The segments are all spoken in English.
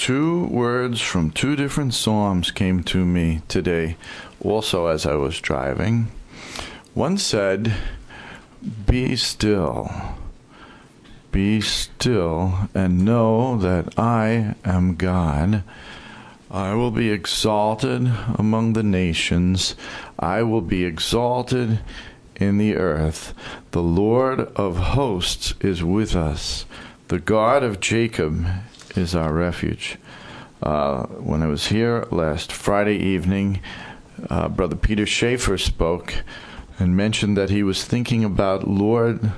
two words from two different Psalms came to me today, also as I was driving. One said, "Be still. Be still and know that I am God. I will be exalted among the nations. I will be exalted in the earth. The Lord of hosts is with us. The God of Jacob is our refuge." When I was here last Friday evening, Brother Peter Schaefer spoke and mentioned that he was thinking about Lord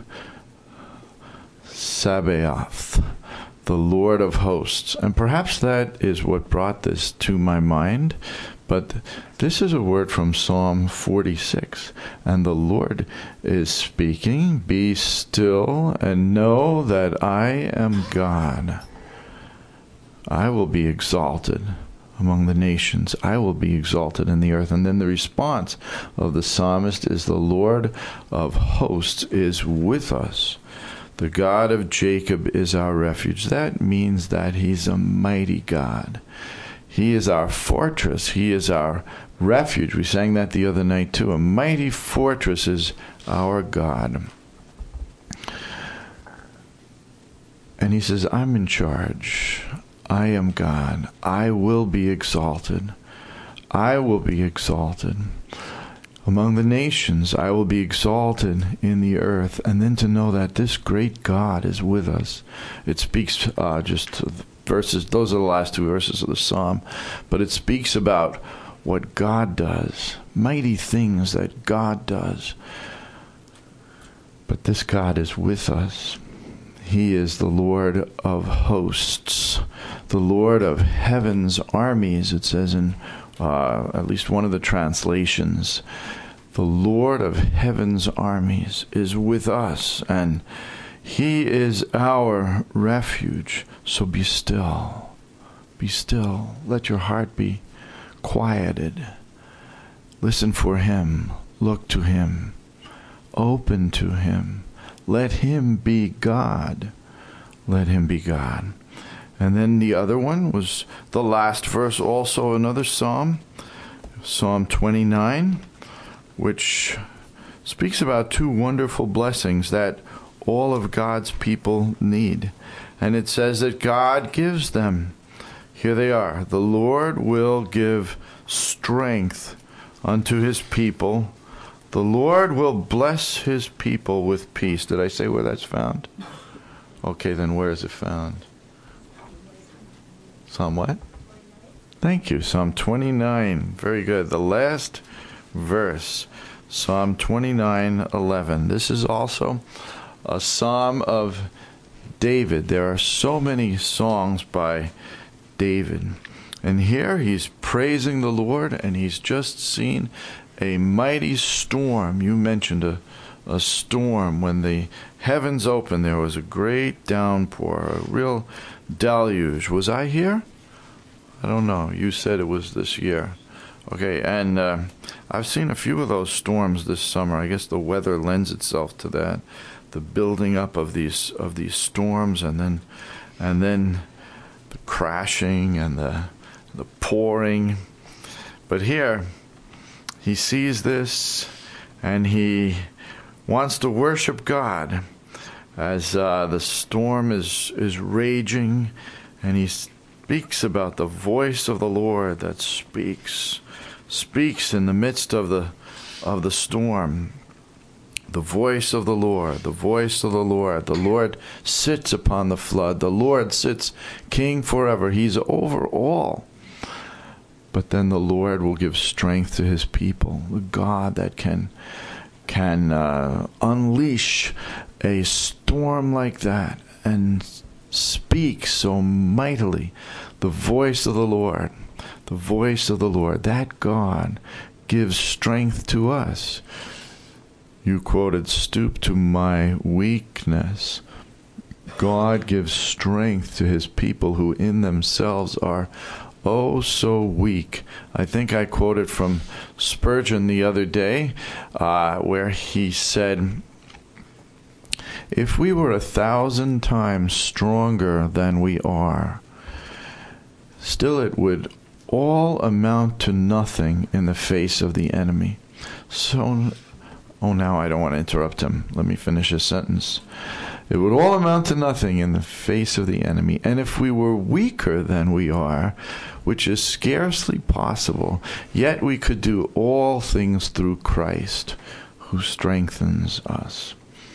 Sabaoth, the Lord of hosts. And perhaps that is what brought this to my mind. But this is a word from Psalm 46. And the Lord is speaking, "Be still and know that I am God. I will be exalted among the nations. I will be exalted in the earth." And then the response of the psalmist is, "The Lord of hosts is with us. The God of Jacob is our refuge." That means that he's a mighty God. He is our fortress. He is our refuge. We sang that the other night too. A mighty fortress is our God. And he says, "I'm in charge. I am God. I will be exalted. I will be exalted among the nations. I will be exalted in the earth." And then to know that this great God is with us. It speaks just verses, those are the last two verses of the psalm, but it speaks about what God does, mighty things that God does. But this God is with us. He is the Lord of hosts, the Lord of heaven's armies, it says in at least one of the translations. The Lord of heaven's armies is with us, and he is our refuge. So be still. Be still. Let your heart be quieted. Listen for him. Look to him. Open to him. Let him be God. Let him be God. And then the other one was the last verse, also another psalm, Psalm 29, which speaks about two wonderful blessings that all of God's people need. And it says that God gives them. Here they are. "The Lord will give strength unto his people. The Lord will bless his people with peace." Did I say where that's found? Okay, then where is it found? Psalm what? Thank you. Psalm 29. Very good. The last verse. Psalm 29:11. This is also a psalm of David. There are so many songs by David. And here he's praising the Lord, and he's just seen a mighty storm. You mentioned a storm. When the heavens opened, there was a great downpour, a real deluge. Was I here? I don't know. You said it was this year. Okay, and I've seen a few of those storms this summer. I guess the weather lends itself to that, the building up of these storms, and then the crashing and the pouring. But here, he sees this, and he wants to worship God as the storm is raging, and he speaks about the voice of the Lord that speaks in the midst of the storm. The voice of the Lord, the voice of the Lord. The Lord sits upon the flood. The Lord sits king forever. He's over all. But then the Lord will give strength to his people. The God that can unleash a storm like that and speak so mightily. The voice of the Lord. The voice of the Lord. That God gives strength to us. You quoted, "Stoop to my weakness." God gives strength to his people who in themselves are oh so weak. I think I quoted from Spurgeon the other day, where he said, "If we were 1,000 times stronger than we are, still it would all amount to nothing in the face of the enemy. So, now I don't want to interrupt him. Let me finish his sentence. It would all amount to nothing in the face of the enemy. And if we were weaker than we are, which is scarcely possible, yet we could do all things through Christ, who strengthens us.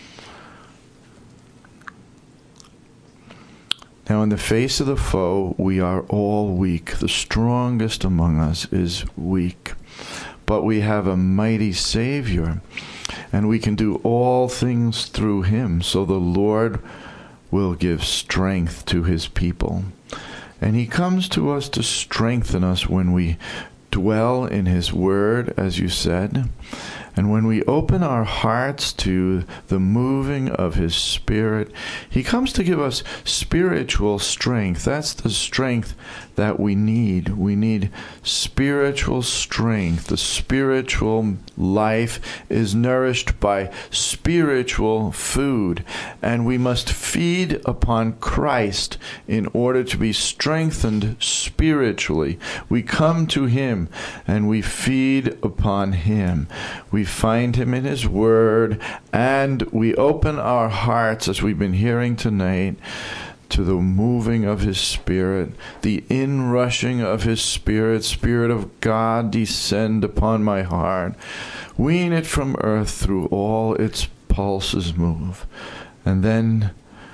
Now, in the face of the foe, we are all weak. The strongest among us is weak. But we have a mighty Savior, and we can do all things through him. So the Lord will give strength to his people. And he comes to us to strengthen us when we dwell in his word, as you said, and when we open our hearts to the moving of his Spirit. He comes to give us spiritual strength. That's the strength that we need. We need spiritual strength. The spiritual life is nourished by spiritual food, and we must feed upon Christ in order to be strengthened spiritually. We come to him and we feed upon him. We find him in his word, and we open our hearts, as we've been hearing tonight, to the moving of his Spirit, the inrushing of his Spirit. Spirit of God, descend upon my heart. Wean it from earth, through all its pulses move. And then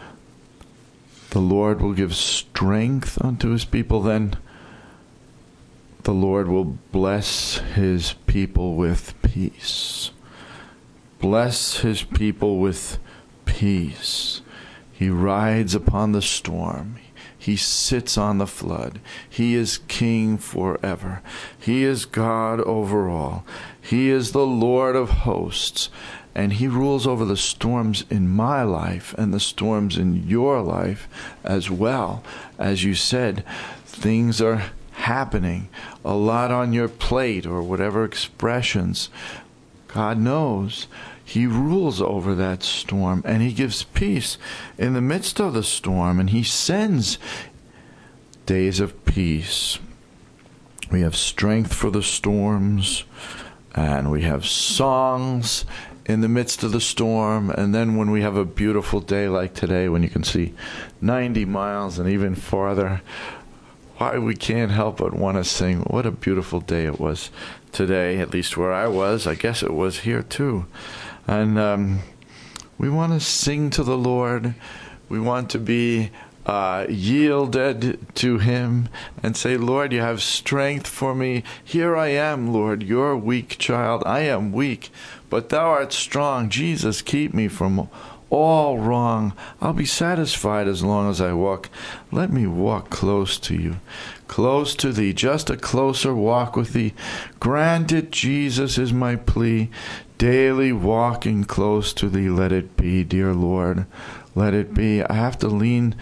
the Lord will give strength unto his people. Then the Lord will bless his people with peace. Bless his people with peace. He rides upon the storm. He sits on the flood. He is king forever. He is God over all. He is the Lord of hosts. And he rules over the storms in my life and the storms in your life as well. As you said, things are happening, a lot on your plate, or whatever expressions. God knows. He rules over that storm, and he gives peace in the midst of the storm, and he sends days of peace. We have strength for the storms, and we have songs in the midst of the storm. And then when we have a beautiful day like today, when you can see 90 miles and even farther, why we can't help but want to sing. What a beautiful day it was today, at least where I was. I guess it was here too. And we want to sing to the Lord. We want to be yielded to him and say, Lord, you have strength for me. Here I am, Lord, your weak child. I am weak, but thou art strong. Jesus, keep me from all wrong. I'll be satisfied as long as I walk. Let me walk close to you, close to thee, just a closer walk with thee. Grant it, Jesus, is my plea. Daily walking close to thee, let it be, dear Lord. Let it be. I have to lean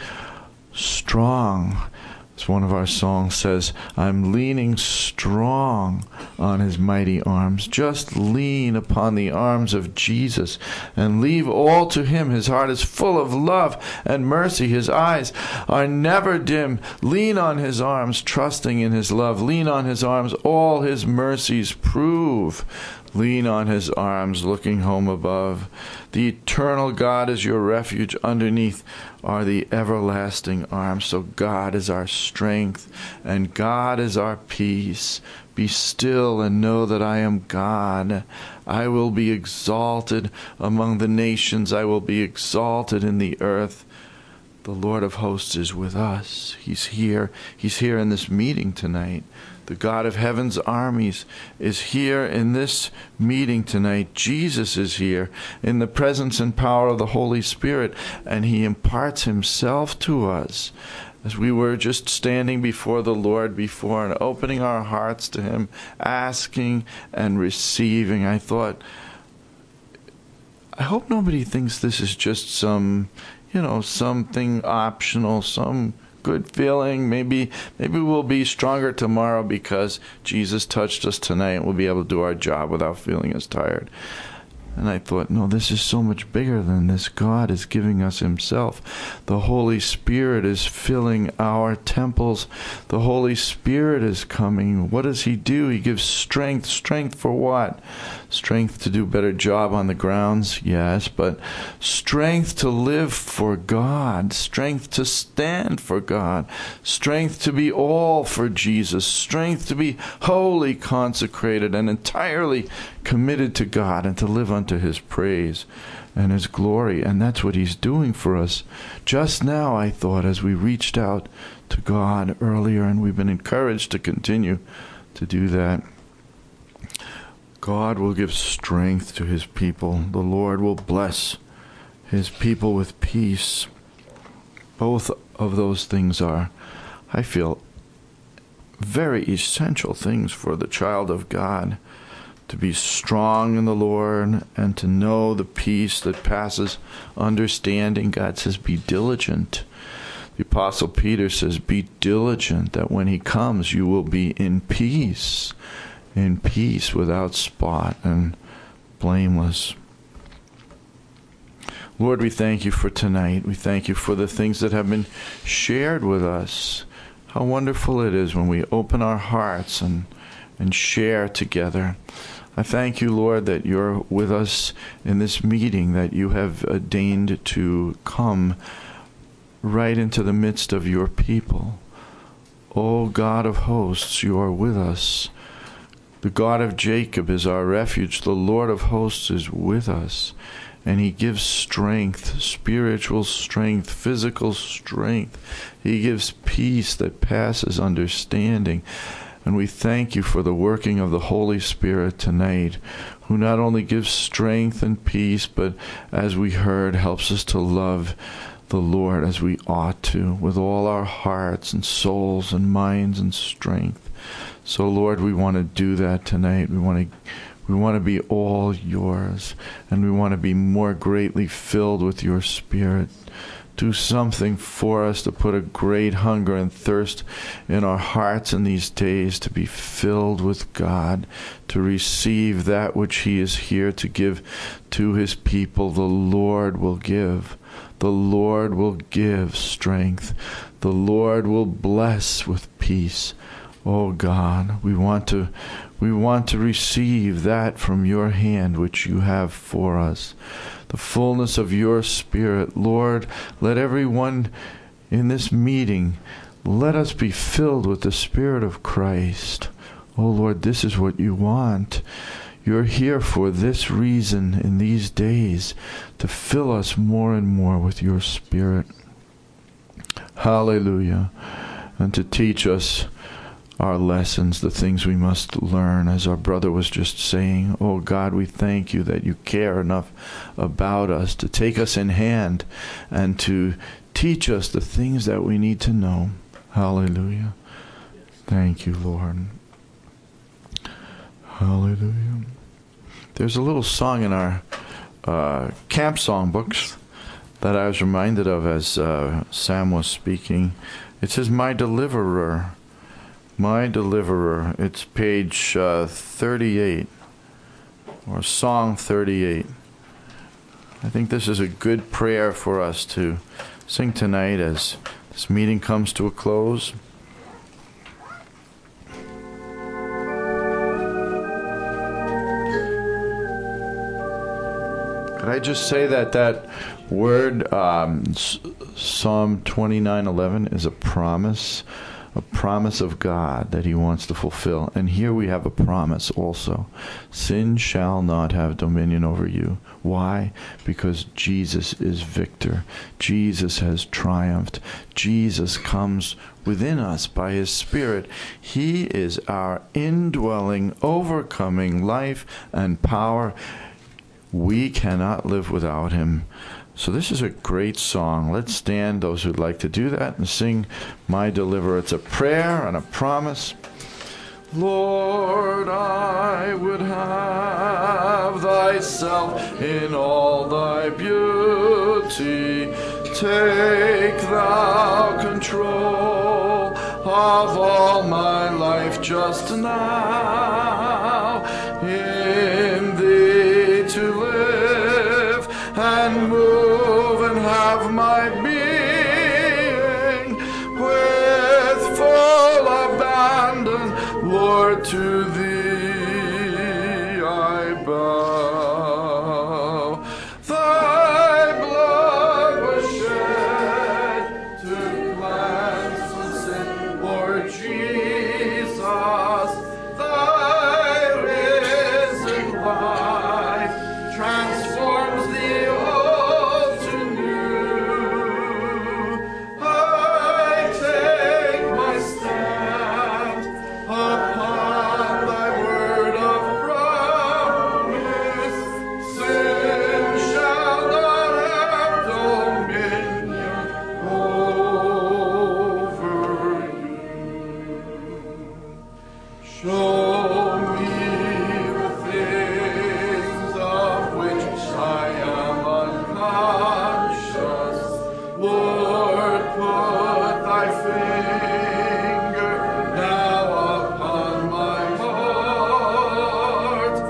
strong. As one of our songs says, I'm leaning strong on his mighty arms. Just lean upon the arms of Jesus and leave all to him. His heart is full of love and mercy. His eyes are never dim. Lean on his arms, trusting in his love. Lean on his arms, all his mercies prove. Lean on his arms, looking home above. The eternal God is your refuge. Underneath are the everlasting arms. So God is our strength, and God is our peace. Be still and know that I am God. I will be exalted among the nations. I will be exalted in the earth. The Lord of hosts is with us. He's here. He's here in this meeting tonight. The God of heaven's armies is here in this meeting tonight. Jesus is here in the presence and power of the Holy Spirit, and he imparts himself to us. As we were just standing before the Lord before and opening our hearts to him, asking and receiving, I thought, I hope nobody thinks this is just something optional, some good feeling. Maybe we'll be stronger tomorrow because Jesus touched us tonight and we'll be able to do our job without feeling as tired. And I thought, no, this is so much bigger than this. God is giving us himself. The Holy Spirit is filling our temples. The Holy Spirit is coming. What does he do? He gives strength. Strength for what? Strength to do a better job on the grounds, yes, but strength to live for God. Strength to stand for God. Strength to be all for Jesus. Strength to be wholly consecrated and entirely committed to God and to live unto his praise and his glory. And that's what he's doing for us. Just now, I thought, as we reached out to God earlier, and we've been encouraged to continue to do that, God will give strength to his people. The Lord will bless his people with peace. Both of those things are, I feel, very essential things for the child of God. To be strong in the Lord and to know the peace that passes understanding. God says, be diligent. The Apostle Peter says, be diligent that when he comes, you will be in peace without spot and blameless. Lord, we thank you for tonight. We thank you for the things that have been shared with us. How wonderful it is when we open our hearts and share together. I thank you, Lord, that you're with us in this meeting, that you have deigned to come right into the midst of your people. O God of hosts, you are with us. The God of Jacob is our refuge. The Lord of hosts is with us. And he gives strength, spiritual strength, physical strength. He gives peace that passes understanding. And we thank you for the working of the Holy Spirit tonight, who not only gives strength and peace, but as we heard, helps us to love the Lord as we ought to, with all our hearts and souls and minds and strength. So, Lord, we want to do that tonight. We want to be all yours, and we want to be more greatly filled with your Spirit. Do something for us to put a great hunger and thirst in our hearts in these days to be filled with God, to receive that which he is here to give to his people. The Lord will give. The Lord will give strength. The Lord will bless with peace. Oh God, we want to receive that from your hand which you have for us. The fullness of your Spirit. Lord, let everyone in this meeting, let us be filled with the Spirit of Christ. Oh Lord, this is what you want. You're here for this reason in these days, to fill us more and more with your Spirit. Hallelujah. And to teach us our lessons, the things we must learn, as our brother was just saying. Oh God, we thank you that you care enough about us to take us in hand and to teach us the things that we need to know. Hallelujah. Thank you, Lord. Hallelujah. There's a little song in our camp song books that I was reminded of as Sam was speaking. It says, My Deliverer. My Deliverer. It's page 38, or Song 38. I think this is a good prayer for us to sing tonight as this meeting comes to a close. Could I just say that word, Psalm 29:11, is a promise of God that he wants to fulfill. And here we have a promise also. Sin shall not have dominion over you. Why? Because Jesus is victor. Jesus has triumphed. Jesus comes within us by his Spirit. He is our indwelling, overcoming life and power. We cannot live without him. So this is a great song. Let's stand, those who'd like to do that, and sing My Deliverer. It's a prayer and a promise. Lord, I would have thyself in all thy beauty. Take thou control of all my life just now. In thee to live my being, with full abandon, Lord, to thee I bow. Thy blood was shed to cleanse from sin, Lord Jesus. Thy risen life transforms the old to new. I take my stand upon thy word of promise. Sin shall not have dominion over you. Show me the things of which I am unconscious. Lord, put thy finger now upon my heart.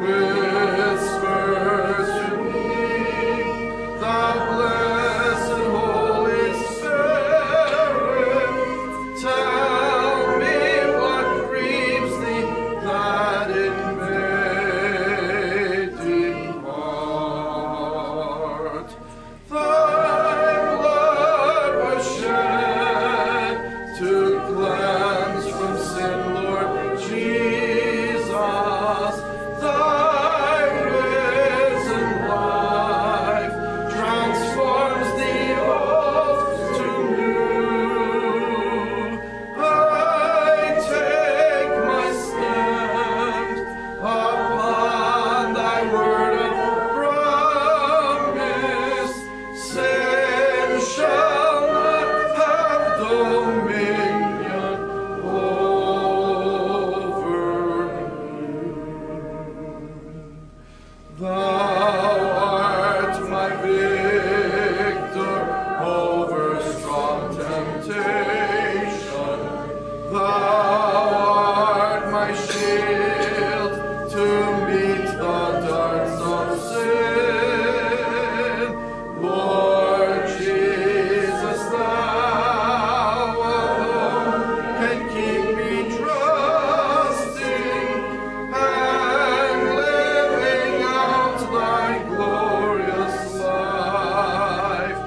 Whispers to me the blessed Holy Spirit. Tell me what grieves thee, that it may depart. Thy blood was shed to cleanse from sin, Lord Jesus. Thy risen life transforms the old to new. I take my stand upon thy word of promise. Sin shall not have dominion over you. Thou art my victor over strong temptation. Thou art my shield to meet the darts of sin. Lord Jesus, thou alone can keep me trusting and living out thy glorious life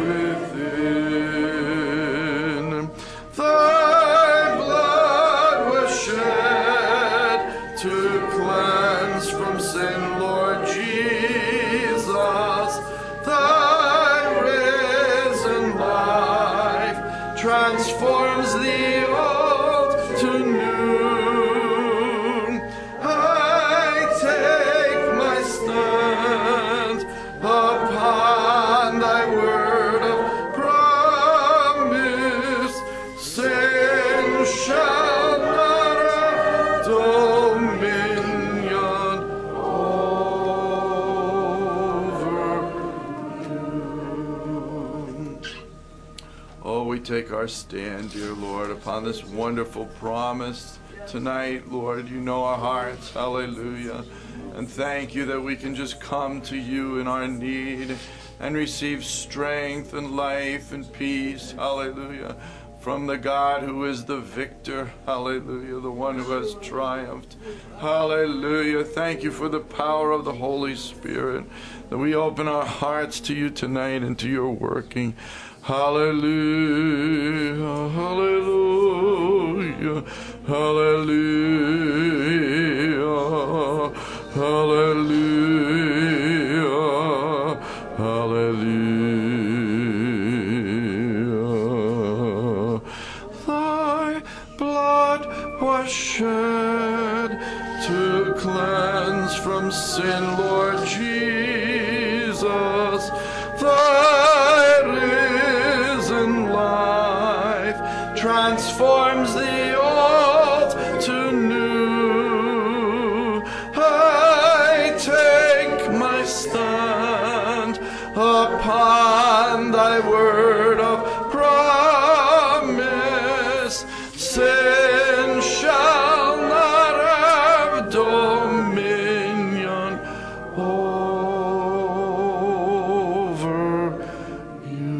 within. Thy blood was shed to cleanse from sin, Lord Jesus. Thy risen life transforms the old to new. I take my stand upon thy word of promise. Sin shall not have dominion over you. Oh, we take our stand, dear Lord, upon this wonderful promise tonight, Lord. You know our hearts. Hallelujah. And thank you that we can just come to you in our need and receive strength and life and peace. Hallelujah. From the God who is the victor. Hallelujah. The one who has triumphed. Hallelujah. Thank you for the power of the Holy Spirit, that we open our hearts to you tonight and to your working. Hallelujah. Hallelujah. Hallelujah. Hallelujah. Hallelujah. Thy blood was shed to cleanse from sin, Lord Jesus. Thy risen life transforms the old to new. I take my stand upon thy word of promise. Sin shall not have dominion over you.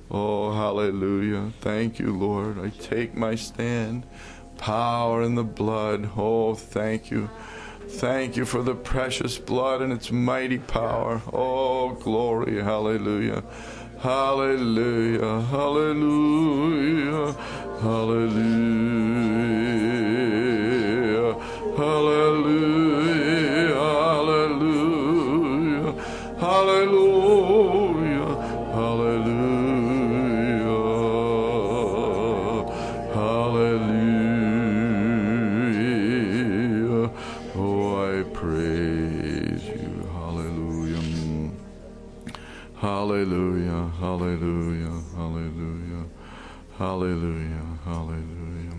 Oh, hallelujah. Thank you, Lord. I take my stand. Power in the blood. Oh, thank you. Thank you for the precious blood and its mighty power. Oh, glory. Hallelujah. Hallelujah. Hallelujah. Hallelujah. Hallelujah. Hallelujah. Hallelujah. Hallelujah. Hallelujah. Oh, I praise you. Hallelujah. Hallelujah. Hallelujah. Hallelujah. Hallelujah. Hallelujah.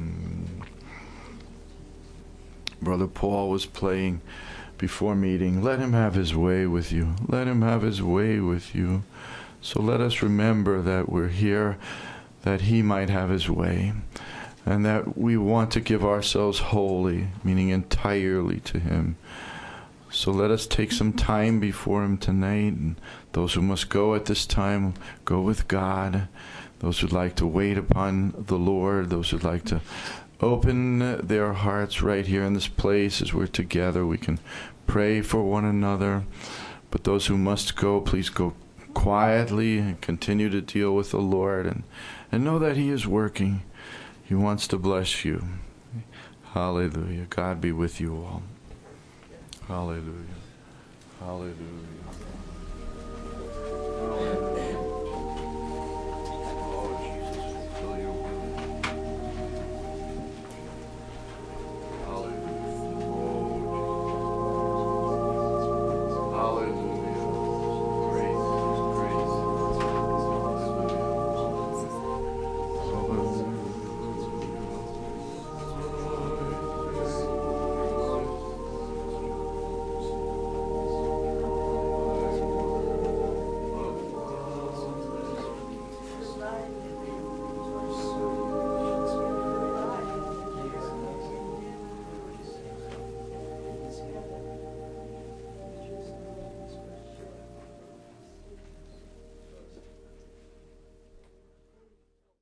Brother Paul was playing before meeting. Let him have his way with you. Let him have his way with you. So let us remember that we're here that he might have his way, and that we want to give ourselves wholly, meaning entirely, to him. So let us take some time before him tonight, and those who must go at this time, go with God. Those who'd like to wait upon the Lord, those who'd like to open their hearts right here in this place as we're together, we can pray for one another. But those who must go, please go quietly and continue to deal with the Lord, and know that he is working. He wants to bless you. Hallelujah. God be with you all. Hallelujah. Hallelujah.